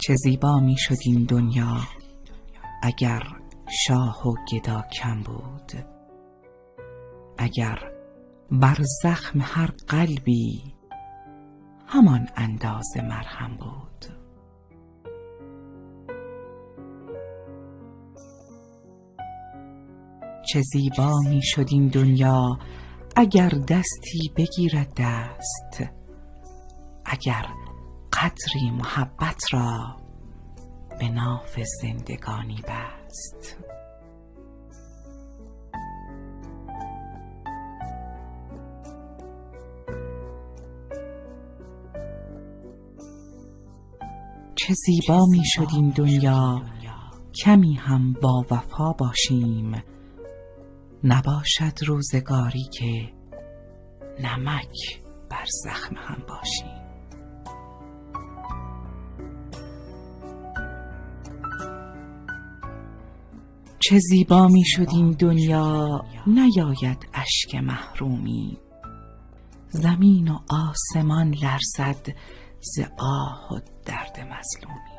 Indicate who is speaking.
Speaker 1: چه زیبا می شد این دنیا اگر شاه و گدا کم بود، اگر بر زخم هر قلبی همان اندازه مرهم بود. چه زیبا می شد این دنیا اگر دستی بگیرد دست، اگر قدری محبت را به ناف زندگانی بست. چه زیبا می شد این دنیا کمی هم با وفا باشیم، نباشد روزگاری که نمک بر زخم هم باشیم. چه زیبا می شد این دنیا نیاید اشک محرومی، زمین و آسمان لرزد ز آه و درد مظلومی.